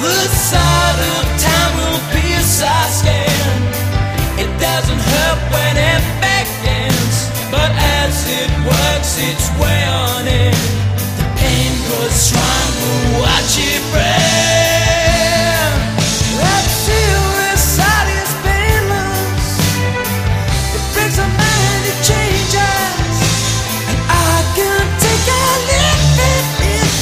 The side of time will pierce our skin. It doesn't hurt when it beckons, but as it works its way on in, the pain grows